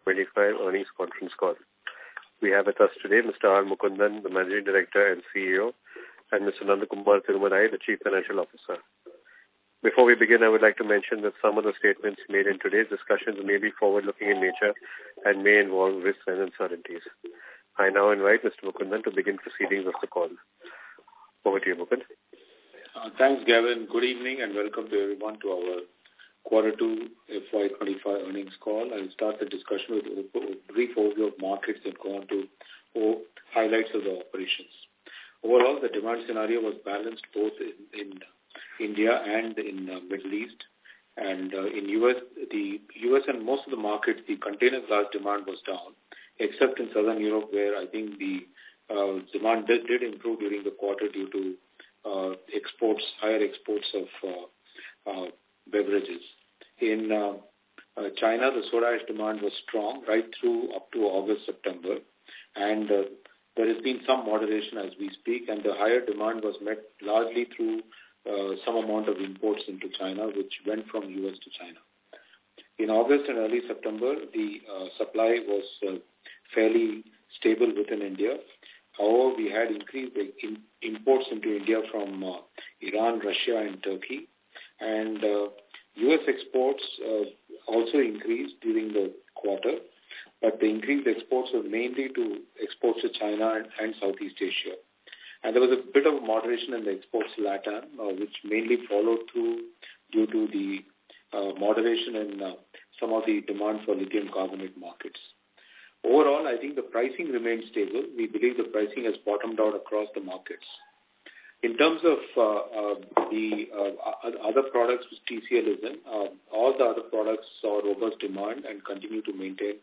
25 earnings conference call. We have with us today Mr. R. Mukundan, the Managing Director and CEO, and Mr. Nandakumar Tirumalai, the Chief Financial Officer. Before we begin, I would like to mention that some of the statements made in today's discussions may be forward-looking in nature and may involve risks and uncertainties. I now invite Mr. Mukundan to begin proceedings of the call. Over to you, Mukund. Thanks, Gavin. Good evening and welcome to everyone to our Q2 FY25 earnings call. I'll start the discussion with a brief overview of markets and go on to highlights of the operations. Overall, the demand scenario was balanced both in India and in Middle East. And in the US and most of the markets, the container glass demand was down, except in Southern Europe, where I think the demand did improve during the quarter due to higher exports of beverages. In China, the soda ash demand was strong right through up to August, September, and there has been some moderation as we speak, and the higher demand was met largely through some amount of imports into China, which went from US to China. In August and early September, the supply was fairly stable within India. However, we had increased imports into India from Iran, Russia, and Turkey. And U.S. exports also increased during the quarter, but the increased exports were mainly to exports to China and Southeast Asia. And there was a bit of moderation in the exports to LATAM, which mainly followed through due to the moderation in some of the demand for lithium carbonate markets. Overall, I think the pricing remains stable. We believe the pricing has bottomed out across the markets. In terms of the other products which TCL is in, all the other products saw robust demand and continue to maintain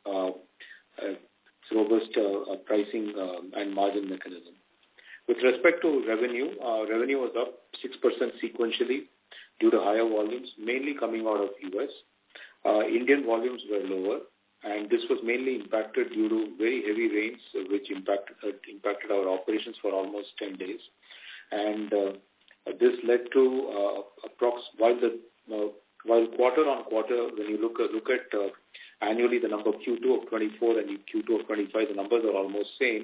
robust pricing and margin mechanism. With respect to revenue, revenue was up 6% sequentially due to higher volumes, mainly coming out of US. Indian volumes were lower, and this was mainly impacted due to very heavy rains, which impacted our operations for almost 10 days. And this led to while quarter on quarter, when you look at annually the number Q2 of 24 and Q2 of 25, the numbers are almost same.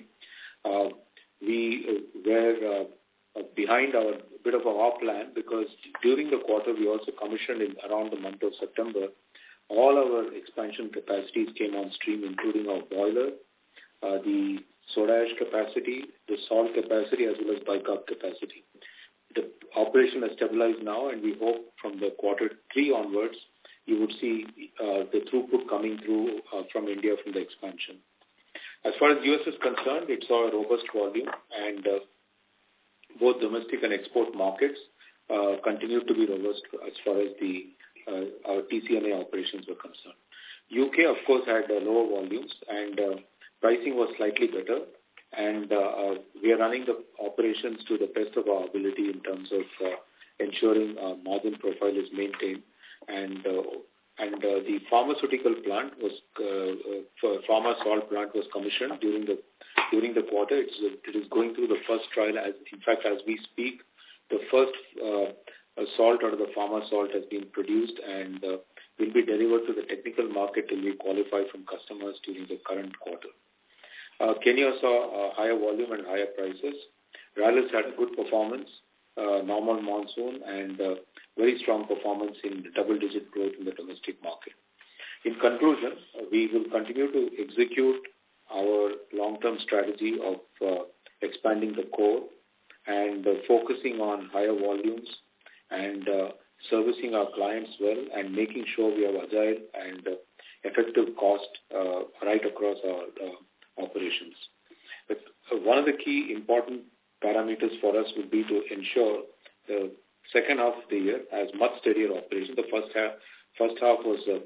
We were behind our bit of our plan because during the quarter we also commissioned in around the month of September. All our expansion capacities came on stream, including our boiler, the soda ash capacity, the salt capacity, as well as bicarb capacity. The operation has stabilized now, and we hope from the Q3 onwards, you would see the throughput coming through from India from the expansion. As far as US is concerned, it saw a robust volume, and both domestic and export markets continued to be robust as far as our TCNA operations were concerned. UK, of course, had lower volumes, and pricing was slightly better, and we are running the operations to the best of our ability in terms of ensuring margin profile is maintained. And the pharmaceutical plant was pharma salt plant was commissioned during the quarter. It is going through the first trial. In fact, as we speak, the first salt out of the pharma salt has been produced and will be delivered to the technical market till we qualify from customers during the current quarter. Kenya saw higher volume and higher prices. Rallis had good performance, normal monsoon, and very strong performance in double-digit growth in the domestic market. In conclusion, we will continue to execute our long-term strategy of expanding the core and focusing on higher volumes and servicing our clients well and making sure we have agile and effective cost right across our operations. But one of the key important parameters for us would be to ensure the second half of the year has much steadier operation. The first half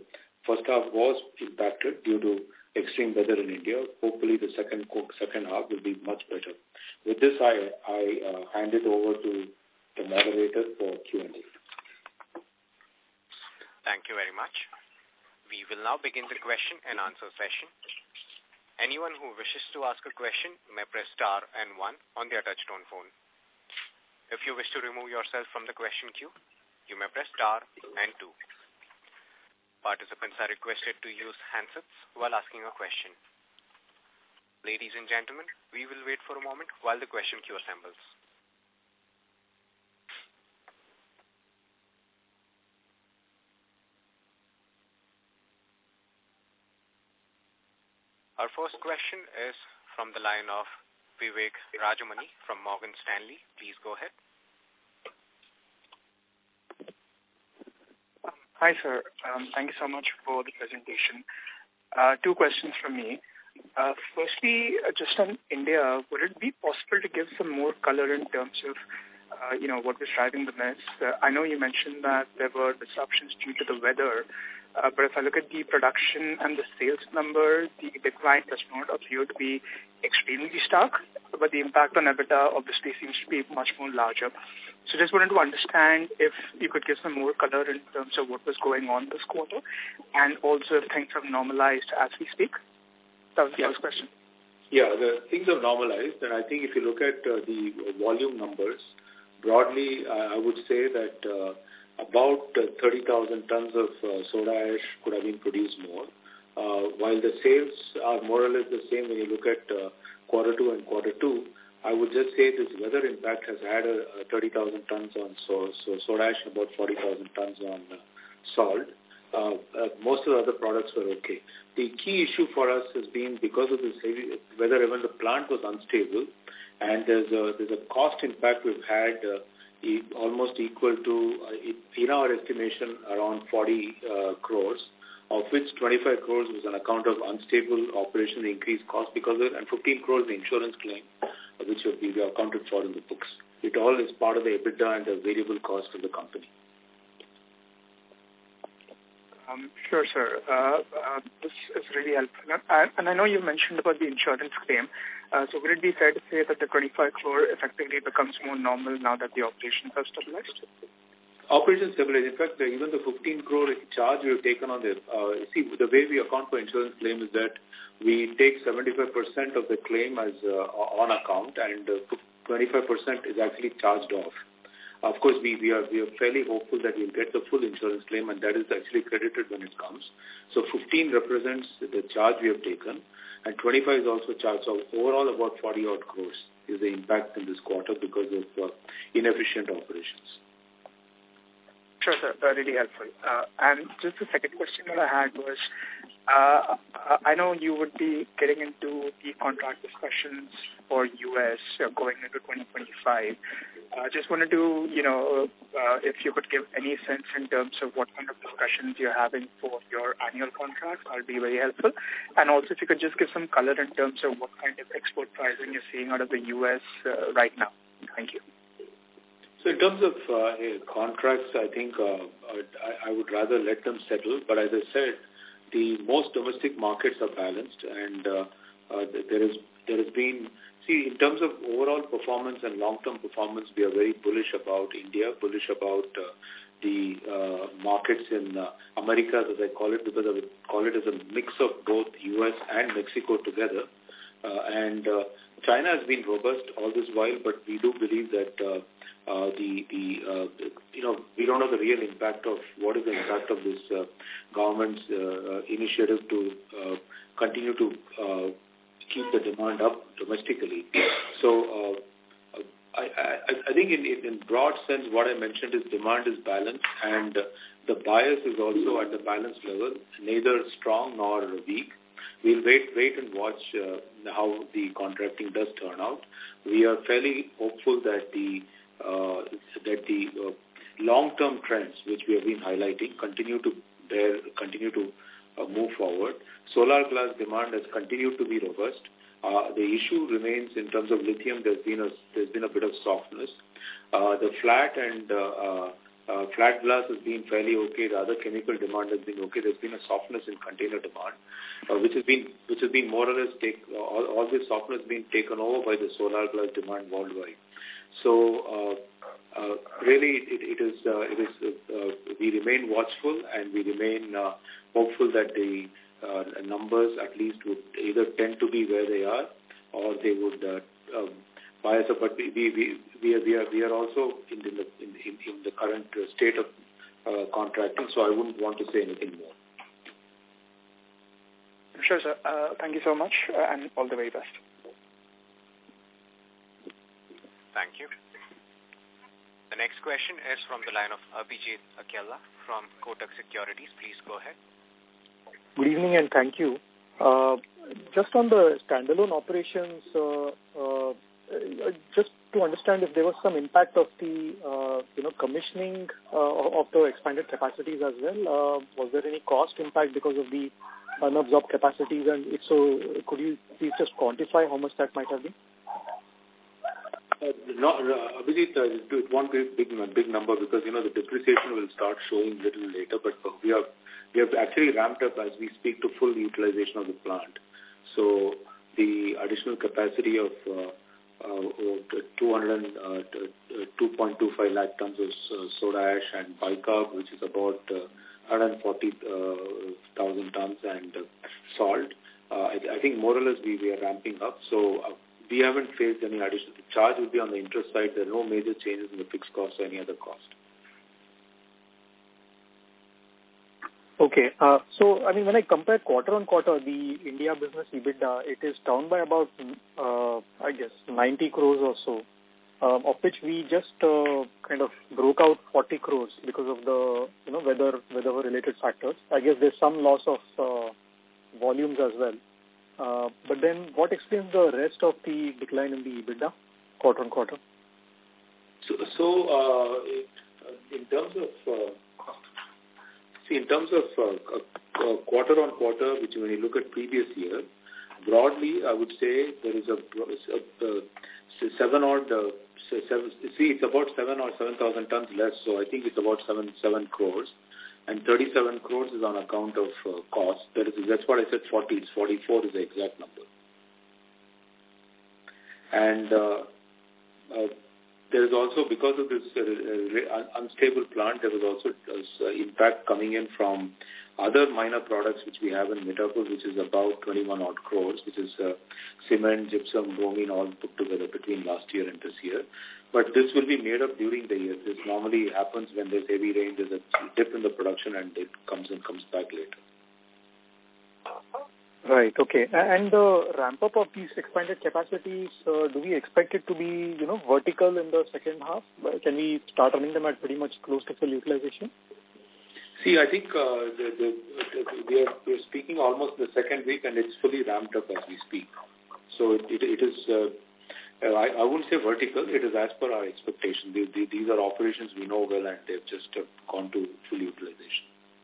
was impacted due to extreme weather in India. Hopefully, the second half will be much better. With this, I hand it over to the moderator for Q&A. Thank you very much. We will now begin the question and answer session. Anyone who wishes to ask a question may press star and 1 on their touchtone phone. If you wish to remove yourself from the question queue, you may press star and 2. Participants are requested to use handsets while asking a question. Ladies and gentlemen, we will wait for a moment while the question queue assembles. Our first question is from the line of Vivek Rajamani from Morgan Stanley. Please go ahead. Hi, sir. Thank you so much for the presentation. Two questions from me. Firstly, just on India, would it be possible to give some more color in terms of, what was driving the mess? I know you mentioned that there were disruptions due to the weather, but if I look at the production and the sales number, the decline does not appear to be extremely stark, but the impact on EBITDA obviously seems to be much more larger. So just wanted to understand if you could give some more color in terms of what was going on this quarter, and also if things have normalized as we speak. That was the first question. Yeah, the things have normalized, and I think if you look at the volume numbers, broadly, I would say that about 30,000 tons of soda ash could have been produced more, while the sales are more or less the same when you look at quarter 2 and quarter 2. I would just say this weather impact has had 30,000 tons on soda ash and about 40,000 tons on salt. Most of the other products were okay. The key issue for us has been because of this heavy weather, even the plant was unstable, and there's a cost impact we've had almost equal to, in our estimation, around 40 crores, of which 25 crores was on account of unstable operation, increased cost because of it, and 15 crores the insurance claim, which will be accounted for in the books. It all is part of the EBITDA and the variable cost of the company. Sure, sir. This is really helpful. And I know you mentioned about the insurance claim. So would it be fair to say that the 25 crore effectively becomes more normal now that the operations have stabilized? Operations stabilized. In fact, even the 15 crore charge we have taken on the, the way we account for insurance claim is that we take 75% of the claim as on account, and 25% is actually charged off. Of course, we are fairly hopeful that we'll get the full insurance claim, and that is actually credited when it comes. So 15 represents the charge we have taken, and 25 is also charged. So overall, about 40-odd crores is the impact in this quarter because of inefficient operations. Sure, sir. Really helpful. And just the second question that I had was, I know you would be getting into the contract discussions for U.S. Going into 2025. Just wanted to, if you could give any sense in terms of what kind of discussions you're having for your annual contract, that would be very helpful. And also, if you could just give some color in terms of what kind of export pricing you're seeing out of the U.S. right now. Thank you. So in terms of contracts, I think I would rather let them settle. But as I said, the most domestic markets are balanced, and there has been, in terms of overall performance and long-term performance, we are very bullish about India, bullish about the markets in America, as I call it, because I would call it as a mix of both U.S. and Mexico together. And China has been robust all this while, but we do believe that we don't know the real impact of what is the impact of this government's initiative to continue to keep the demand up domestically. So I think in broad sense, what I mentioned is demand is balanced, and the bias is also at the balanced level, neither strong nor weak. We'll wait and watch how the contracting does turn out. We are fairly hopeful that the long-term trends which we have been highlighting continue to move forward. Solar glass demand has continued to be robust. The issue remains in terms of lithium. There's been a bit of softness. The flat and flat glass has been fairly okay. The other chemical demand has been okay. There's been a softness in container demand, which has been more or less all this softness being taken over by the solar glass demand worldwide. So really, we remain watchful, and we remain hopeful that the numbers at least would either tend to be where they are, or they would bias up. But we are also in the current state of contracting, so I wouldn't want to say anything more. Sure, sir. Thank you so much, and all the very best. Thank you. The next question is from the line of Abhijit Akella from Kotak Securities. Please go ahead. Good evening and thank you. Just on the standalone operations, just to understand if there was some impact of the commissioning of the expanded capacities as well. Was there any cost impact because of the unabsorbed capacities? And if so, could you please just quantify how much that might have been? No, Abhijit, it won't be a big number because, the depreciation will start showing a little later, but we have actually ramped up as we speak to full utilization of the plant. So the additional capacity of 2.25 lakh tons of soda ash and bicarb, which is about 140,000 tons, and salt. I think more or less we are ramping up. So we haven't faced any additional charge. Will be on the interest side. There are no major changes in the fixed cost or any other cost. Okay. So, when I compare quarter on quarter, the India business EBITDA, it is down by about, 90 crores or so, of which we just kind of broke out 40 crores because of the, weather-related factors. I guess there's some loss of volumes as well. But then what explains the rest of the decline in the EBITDA quarter on quarter? So in terms of quarter on quarter, which when you look at previous year, broadly, I would say there is it's about 7,000 tons less, so I think it's about 7 crores. And 37 crores is on account of cost. That's what I said, 40. It's 44 is the exact number. And there is also, because of this unstable plant, there was also impact coming in from other minor products which we have in Mithapur, which is about 21 odd crores, which is cement, gypsum, bromine, all put together between last year and this year. But this will be made up during the year. This normally happens when there's heavy rain, there's a dip in the production, and it comes back later. Right, okay. And the ramp-up of these expanded capacities, do we expect it to be, vertical in the second half? Can we start running them at pretty much close to full utilization? See, I think we are speaking almost the second week, and it's fully ramped up as we speak. So it is, I wouldn't say vertical, it is as per our expectation. These are operations we know well, and they've just gone to full utilization.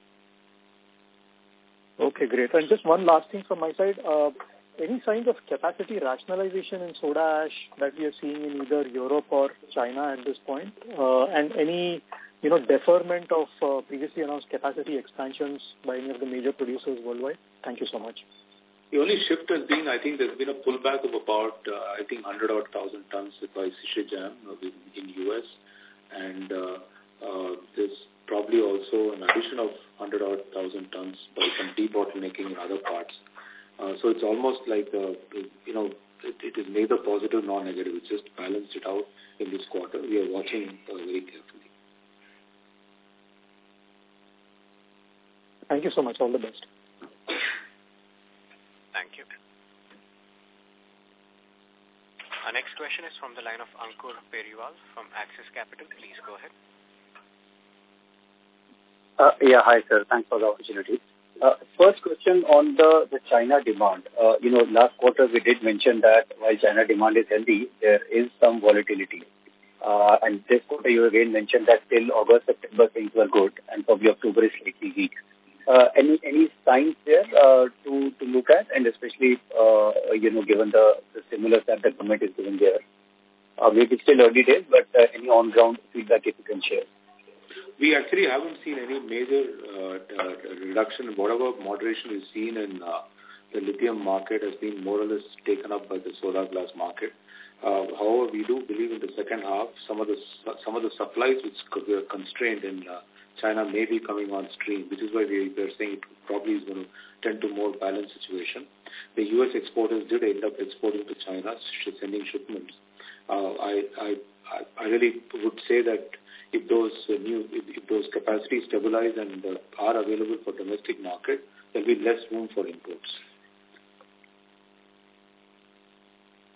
Okay, great. And just one last thing from my side. Any signs of capacity rationalization in soda ash that we are seeing in either Europe or China at this point? And any, deferment of previously announced capacity expansions by any of the major producers worldwide? Thank you so much. The only shift has been, I think there's been a pullback of about, 100,000 tons by Sisecam in U.S. And there's probably also an addition of 100,000 tons by some debottlenecking in other parts. So it's almost like, it is neither positive nor negative. It's just balanced it out in this quarter. We are watching very carefully. Thank you so much. All the best. Thank you. Our next question is from the line of Ankur Periwal from Axis Capital. Please go ahead. Yeah, hi sir. Thanks for the opportunity. First question on the China demand. Last quarter we did mention that while China demand is healthy, there is some volatility. And this quarter you again mentioned that till August, September things were good, and probably October is slightly weak. Any signs there to look at, and especially given the stimulus that the government is giving there? Maybe it's still early days, but any on-ground feedback if you can share. We actually haven't seen any major reduction. Whatever moderation is seen in the lithium market has been more or less taken up by the solar glass market. However, we do believe in the second half, some of the supplies which were constrained in China may be coming on stream, which is why we are saying it probably is going to tend to more balanced situation. The U.S. exporters did end up exporting to China, sending shipments. I really would say that if those capacities stabilize and are available for domestic market, there will be less room for imports.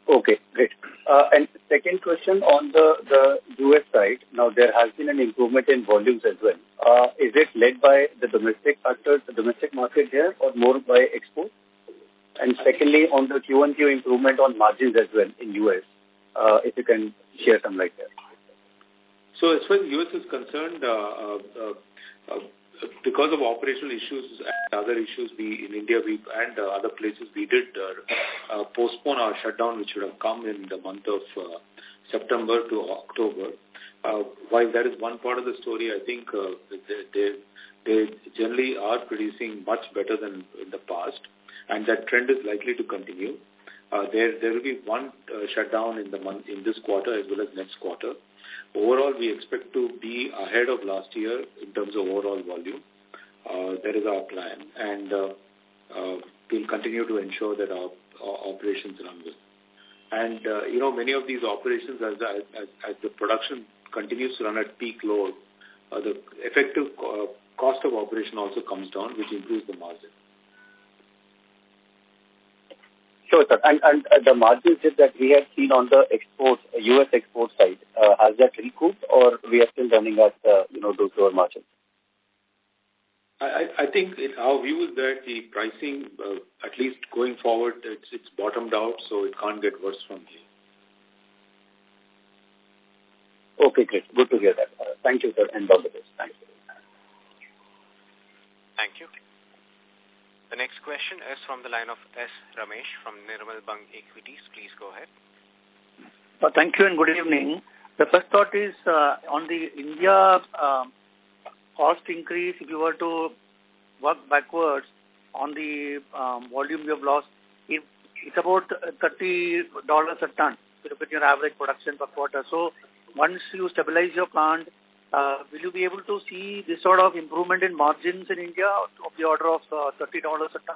Okay, great. And second question on the US side. Now, there has been an improvement in volumes as well. Is it led by the domestic factors, the domestic market there, or more by export? And secondly, on the Q1Q improvement on margins as well in US, if you can share some light there. So as far as US is concerned, because of operational issues and other issues, we in India and other places, we did postpone our shutdown, which would have come in the month of September to October. While that is one part of the story, I think they generally are producing much better than in the past, and that trend is likely to continue. There will be one shutdown in this quarter as well as next quarter. Overall, we expect to be ahead of last year in terms of overall volume. That is our plan, and we'll continue to ensure that our operations run well. And, many of these operations, as the production continues to run at peak load, the effective cost of operation also comes down, which improves the margin. Sure, sir. And the margins that we have seen on the U.S. export side, has that recouped, or we are still running at, those lower margins? I think our view is that the pricing, at least going forward, it's bottomed out, so it can't get worse from here. Okay, great. Good to hear that. Thank you, sir, and all the best. Thank you. Thank you. The next question is from the line of S. Ramesh from Nirmal Bang Equities. Please go ahead. Thank you and good evening. The first thought is on the India cost increase. If you were to work backwards on the volume you have lost, it's about $30 a ton. If you look at your average production per quarter. So once you stabilize your plant, will you be able to see this sort of improvement in margins in India of the order of $30 a ton?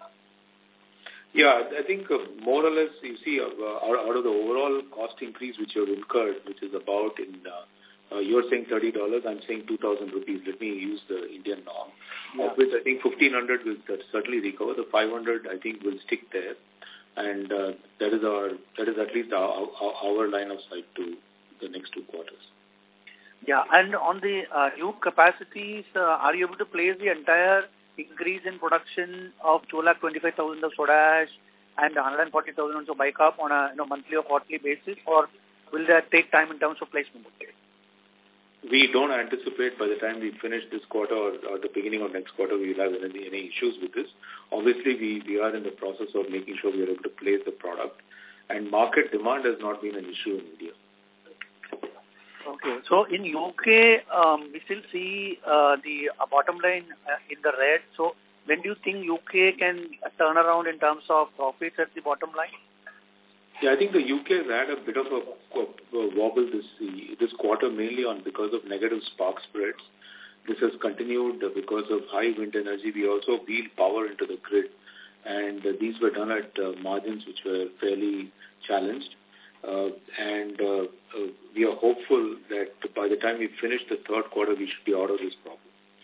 Yeah, I think more or less, you see, out of the overall cost increase which you have incurred, which is about you're saying $30, I'm saying 2,000 rupees. Let me use the Indian norm. Yeah. Of which I think 1,500 will certainly recover. The 500 I think will stick there, and that is at least our line of sight to the next 2 quarters. Yeah, and on the new capacities, are you able to place the entire increase in production of 225,000 of soda ash and 140,000 of bicarb on a monthly or quarterly basis, or will that take time in terms of placement? We don't anticipate by the time we finish this quarter or the beginning of next quarter we will have any issues with this. Obviously, we are in the process of making sure we are able to place the product, and market demand has not been an issue in India. Okay. So in UK, we still see the bottom line in the red. So when do you think UK can turn around in terms of profits at the bottom line? Yeah, I think the UK has had a bit of a wobble this quarter, mainly because of negative spark spreads. This has continued because of high wind energy. We also wheel power into the grid, and these were done at margins which were fairly challenged. And we are hopeful that by the time we finish the third quarter, we should be out of this problem.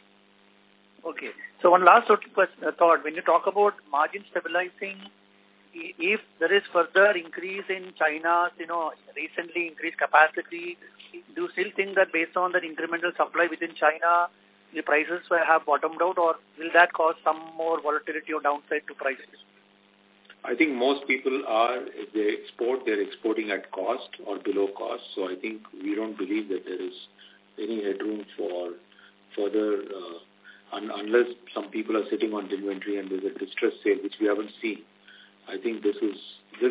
Okay. So one last thought. When you talk about margin stabilizing, if there is further increase in China's, recently increased capacity, do you still think that based on the incremental supply within China, the prices will have bottomed out, or will that cause some more volatility or downside to prices? I think most people if they export, they're exporting at cost or below cost. So I think we don't believe that there is any headroom for further, unless some people are sitting on inventory and there's a distress sale, which we haven't seen. I think this is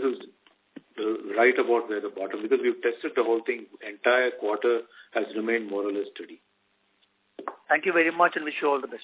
right about where the bottom, because we've tested the whole thing. Entire quarter has remained more or less steady. Thank you very much and wish you all the best.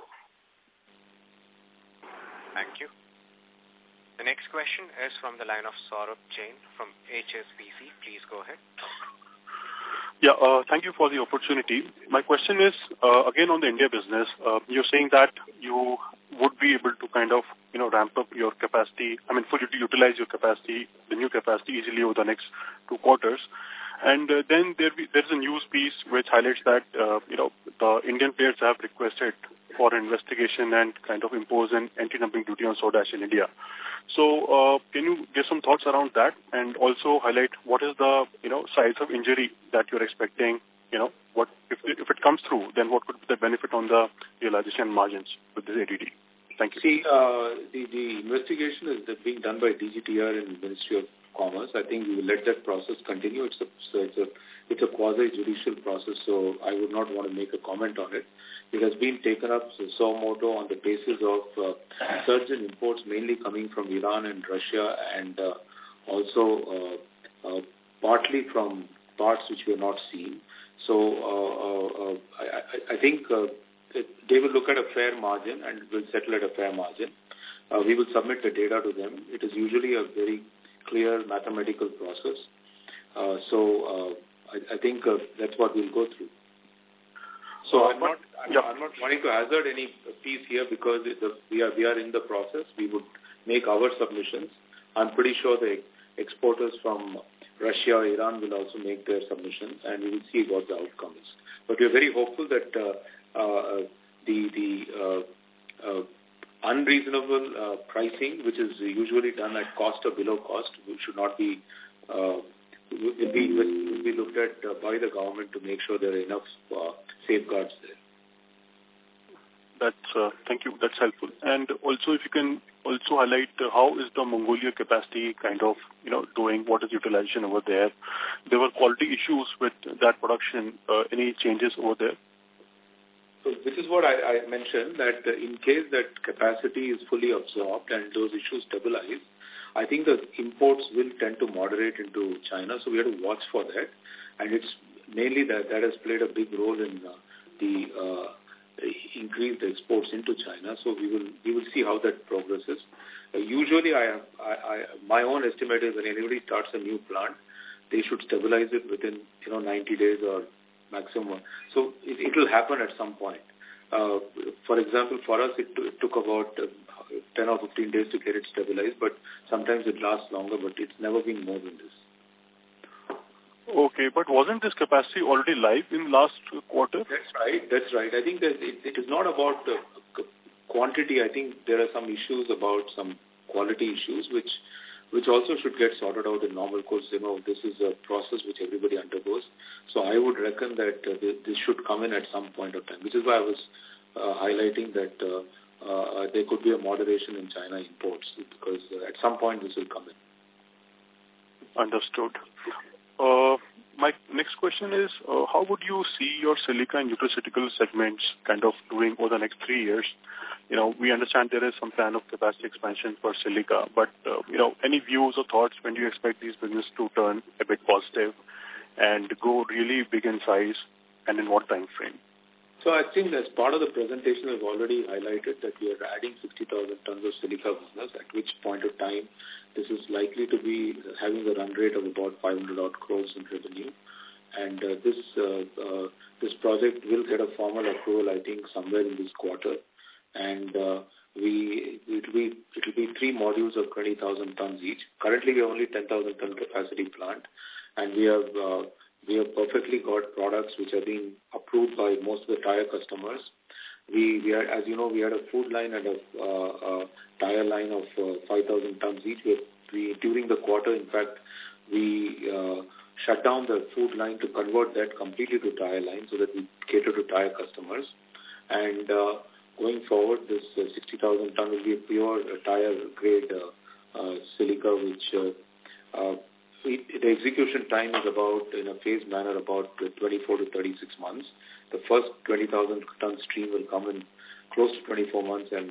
Thank you. The next question is from the line of Saurabh Jain from HSBC. Please go ahead. Yeah, thank you for the opportunity. My question is, again, on the India business. You're saying that you would be able to kind of, ramp up your capacity, fully utilize your capacity, the new capacity easily over the next 2 quarters. And then there's a news piece which highlights that, the Indian players have requested for investigation and kind of impose an anti-dumping duty on soda ash in India. So can you give some thoughts around that and also highlight what is the, size of injury that you're expecting? What if it comes through, then what could be the benefit on the realization margins with this ADD? Thank you. See, the investigation is being done by DGTR in the Ministry of Commerce. I think we will let that process continue. It's a quasi-judicial process, so I would not want to make a comment on it. It has been taken up so moto on the basis of surge in imports mainly coming from Iran and Russia, and also partly from parts which we have not seen. So I think they will look at a fair margin and will settle at a fair margin. We will submit the data to them. It is usually a very clear mathematical process. I think that's what we'll go through. So I'm not wanting to hazard any piece here because we are in the process. We would make our submissions. I'm pretty sure the exporters from Russia or Iran will also make their submissions, and we will see what the outcome is. But we are very hopeful that the unreasonable pricing, which is usually done at cost or below cost, should not be will be looked at by the government to make sure there are enough safeguards there. That's thank you. That's helpful. And also, if you can also highlight how is the Mongolia capacity kind of doing? What is utilization over there? There were quality issues with that production. Any changes over there? So this is what I mentioned, that in case that capacity is fully absorbed and those issues stabilize, I think the imports will tend to moderate into China. So we have to watch for that. And it's mainly that has played a big role in the increased exports into China. So we will see how that progresses. Usually, my own estimate is when anybody starts a new plant, they should stabilize it within 90 days or maximum. So it will happen at some point. For example, for us, it took about 10 or 15 days to get it stabilized, but sometimes it lasts longer, but it's never been more than this. Okay, but wasn't this capacity already live in last quarter? That's right. I think that it is not about quantity. I think there are some issues about some quality issues, which also should get sorted out in normal course. This is a process which everybody undergoes. So I would reckon that this should come in at some point of time, which is why I was highlighting that there could be a moderation in China imports, because at some point this will come in. Understood. My next question is, how would you see your silica and nutraceutical segments kind of doing over the next 3 years? We understand there is some plan of capacity expansion for silica, but, any views or thoughts when do you expect these businesses to turn a bit positive and go really big in size, and in what time frame? So I think as part of the presentation, we've already highlighted that we are adding 60,000 tons of silica business, at which point of time this is likely to be having a run rate of about 500 odd crores in revenue. And this project will get a formal approval, I think, somewhere in this quarter. And it'll be 3 modules of 20,000 tons each. Currently, we have only 10,000 ton capacity plant, and we have perfectly got products which are being approved by most of the tire customers. We are, as you know, we had a food line and a tire line of 5,000 tons each. During the quarter, in fact, we shut down the food line to convert that completely to tire line so that we cater to tire customers. And going forward, this 60,000 ton will be a pure tire grade silica, which the execution time is about, in a phased manner, about 24 to 36 months. The first 20,000 ton stream will come in close to 24 months, and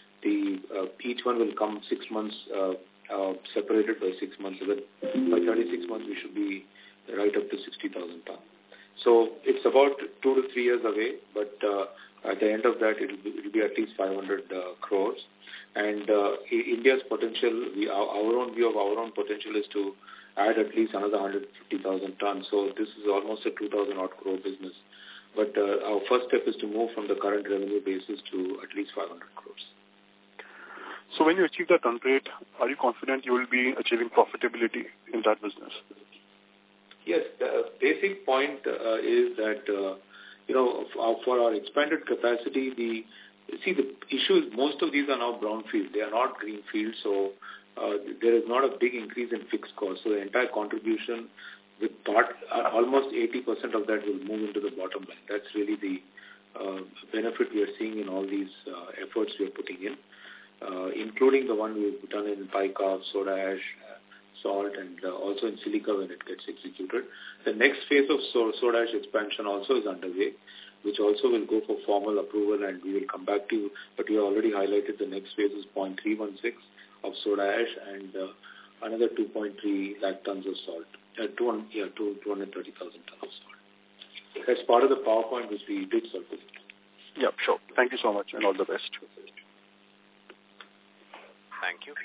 each one will come 6 months, separated by 6 months. So that by 36 months, we should be right up to 60,000 ton. So it's about 2 to 3 years away, but at the end of that, it will be at least 500 crores. And India's potential, our own view of our own potential is to add at least another 150,000 tons. So this is almost a 2,000 odd crore business. But our first step is to move from the current revenue basis to at least 500 crores. So when you achieve that run rate, are you confident you will be achieving profitability in that business? Yes, the basic point is that, for our expanded capacity, see, the issue is most of these are now brownfield. They are not greenfield, so there is not a big increase in fixed costs. So the entire contribution, with almost 80% of that will move into the bottom line. That's really the benefit we are seeing in all these efforts we are putting in, including the one we've done in bicarb, soda ash, salt, and also in silica when it gets executed. The next phase of soda ash expansion also is underway, which also will go for formal approval, and we will come back to you. But we already highlighted the next phase is 0.316 of soda ash and another 2.3 lakh tons of salt, 230,000 tons of salt. That's part of the PowerPoint which we did circulate. Yeah, sure. Thank you so much and all the best. Thank you.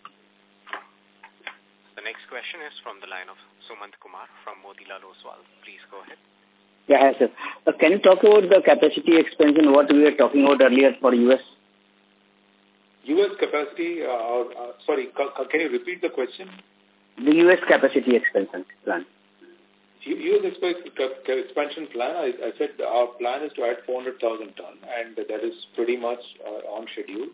The next question is from the line of Sumant Kumar from Motilal Oswal. Please go ahead. Yeah, hi, sir. Can you talk about the capacity expansion, what we were talking about earlier for U.S.? U.S. capacity, sorry, can you repeat the question? The U.S. capacity expansion plan. U.S. expansion plan, I said our plan is to add 400,000 ton, and that is pretty much on schedule.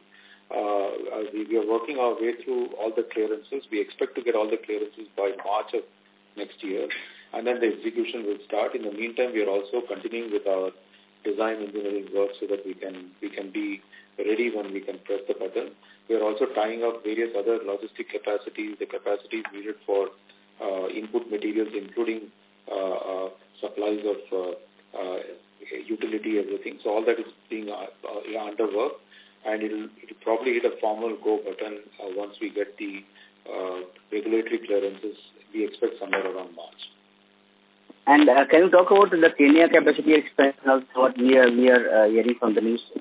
We are working our way through all the clearances. We expect to get all the clearances by March of next year, and then the execution will start. In the meantime, we are also continuing with our design engineering work so that we can be ready when we can press the button. We are also tying up various other logistic capacities, the capacities needed for input materials, including supplies of utility, everything. So all that is being under work, and it'll probably hit a formal go button once we get the regulatory clearances. We expect somewhere around March. And can you talk about the Kenya capacity expansion, also what we are hearing from the news?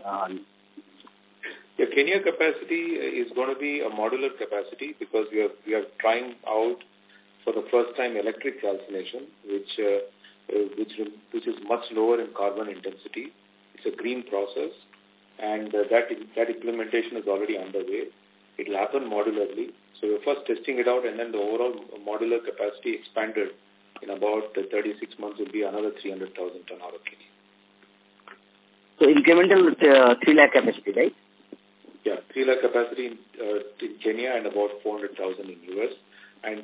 The Kenya capacity is going to be a modular capacity because we are trying out for the first time electric calcination, which is much lower in carbon intensity. It's a green process, and that implementation is already underway. It will happen modularly. So we're first testing it out, and then the overall modular capacity expanded in about 36 months will be another 300,000 ton out of Kenya. So incremental 3 lakh capacity, right? Yeah, 3 lakh capacity in Kenya and about 400,000 in US and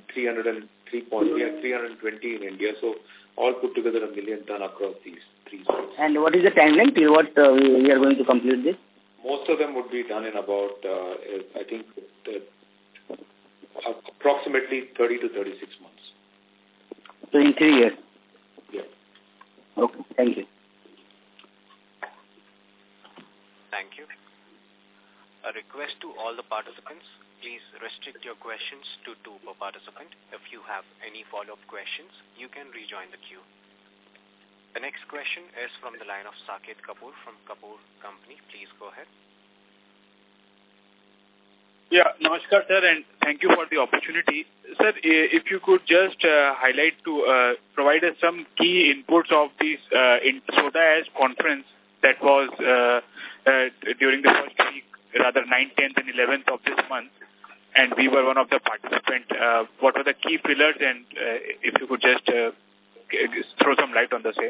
320 in India. So all put together 1 million ton across these three sites. And what is the timeline till what we are going to complete this? Most of them would be done in about, I think, approximately 30 to 36 months. So in 3 years? Yeah. Okay, thank you. Thank you. A request to all the participants, please restrict your questions to 2 per participant. If you have any follow-up questions, you can rejoin the queue. The next question is from the line of Saket Kapoor from Kapoor Company. Please go ahead. Yeah, namaskar sir, and thank you for the opportunity. Sir, if you could just highlight provide us some key inputs of this in soda ash conference that was during the first week, rather 9th, 10th and 11th of this month, and we were one of the participants. What were the key pillars, and if you could just throw some light on the same?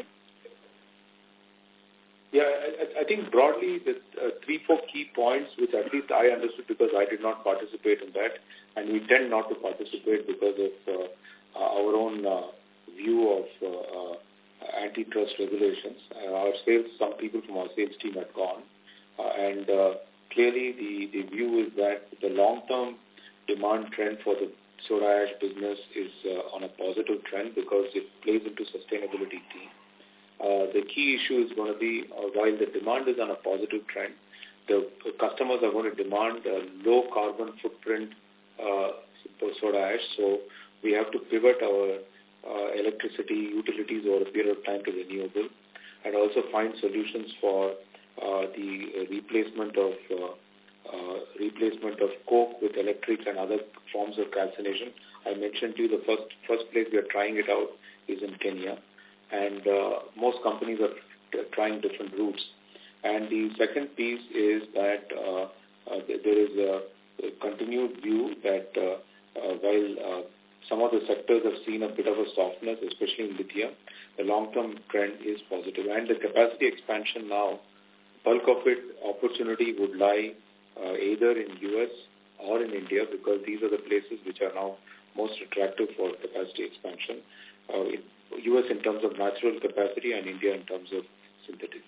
Yeah, I think broadly the 3-4 key points which at least I understood because I did not participate in that, and we tend not to participate because of our own view of antitrust regulations. Some people from our sales team had gone, and clearly the view is that the long-term demand trend for the soda ash business is on a positive trend because it plays into sustainability theme. The key issue is going to be, while the demand is on a positive trend, the customers are going to demand a low carbon footprint for soda ash. So we have to pivot our electricity utilities over a period of time to renewable, and also find solutions for the replacement of coke with electric and other forms of calcination. I mentioned to you the first place we are trying it out is in Kenya. And most companies are trying different routes. And the second piece is that there is a continued view that while some of the sectors have seen a bit of a softness, especially in lithium, the long-term trend is positive. And the capacity expansion now bulk of it opportunity would lie either in US or in India, because these are the places which are now most attractive for capacity expansion. In US in terms of natural capacity and India in terms of synthetic.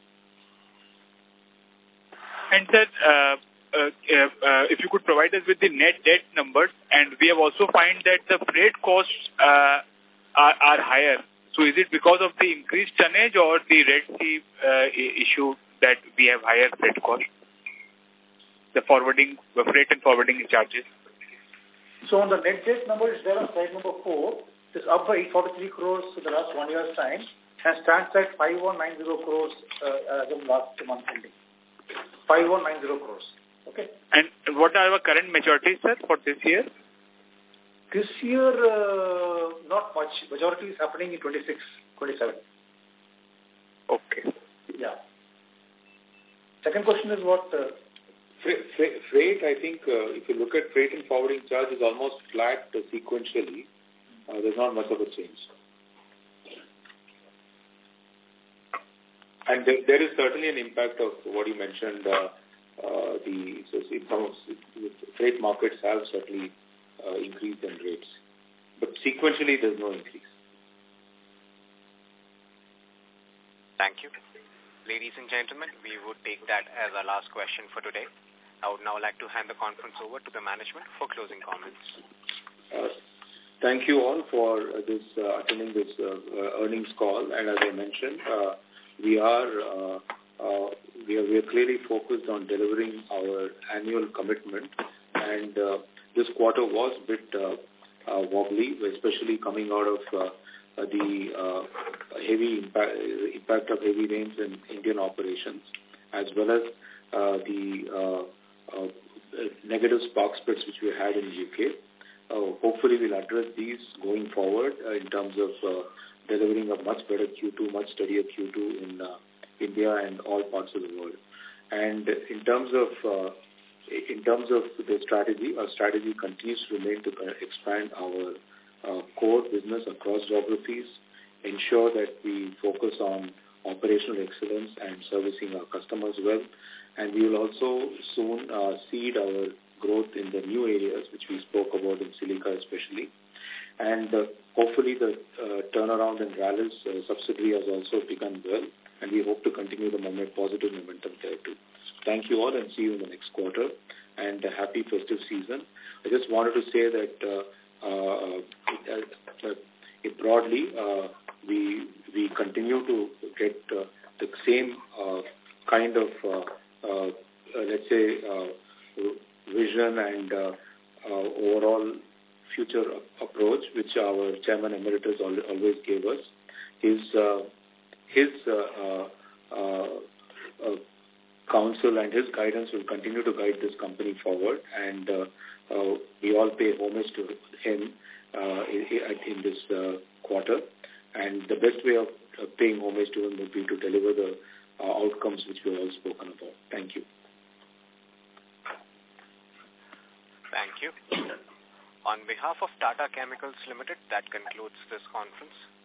And sir, if you could provide us with the net debt numbers, and we have also find that the freight costs are higher. So is it because of the increased tonnage or the Red Sea issue that we have higher freight costs? The freight and forwarding charges. So on the net debt number, is there on slide number 4. It's up by 843 crores in the last 1 year's time and stands at 5190 crores as of last month ending. 5190 crores. Okay. And what are our current maturities, sir, for this year? This year, not much. Majority is happening in 26, 27. Okay. Yeah. Second question is what? Freight, I think, if you look at freight and forwarding charge, is almost flat sequentially. There's not much of a change. And there is certainly an impact of what you mentioned. Freight markets have certainly increased in rates. But sequentially, there's no increase. Thank you. Ladies and gentlemen, we would take that as our last question for today. I would now like to hand the conference over to the management for closing comments. Thank you all for attending this earnings call. And as I mentioned, we are clearly focused on delivering our annual commitment. And this quarter was a bit wobbly, especially coming out of the heavy impact of heavy rains in Indian operations, as well as the negative spark spreads which we had in UK. Hopefully we'll address these going forward in terms of delivering a much better Q2, much steadier Q2 in India and all parts of the world. And in terms of the strategy, our strategy continues to remain to expand our core business across geographies, ensure that we focus on operational excellence and servicing our customers well. And we will also soon seed our growth in the new areas, which we spoke about in Silica especially. And hopefully the turnaround in Rallis subsidiary has also begun well, and we hope to continue the positive momentum there too. Thank you all, and see you in the next quarter, and a happy festive season. I just wanted to say that broadly, we continue to get the same kind of, let's say, vision and overall future approach, which our Chairman Emeritus always gave us. His counsel and his guidance will continue to guide this company forward, and we all pay homage to him in this quarter. And the best way of paying homage to him would be to deliver the outcomes which we have all spoken about. Thank you. Thank you. On behalf of Tata Chemicals Limited, that concludes this conference.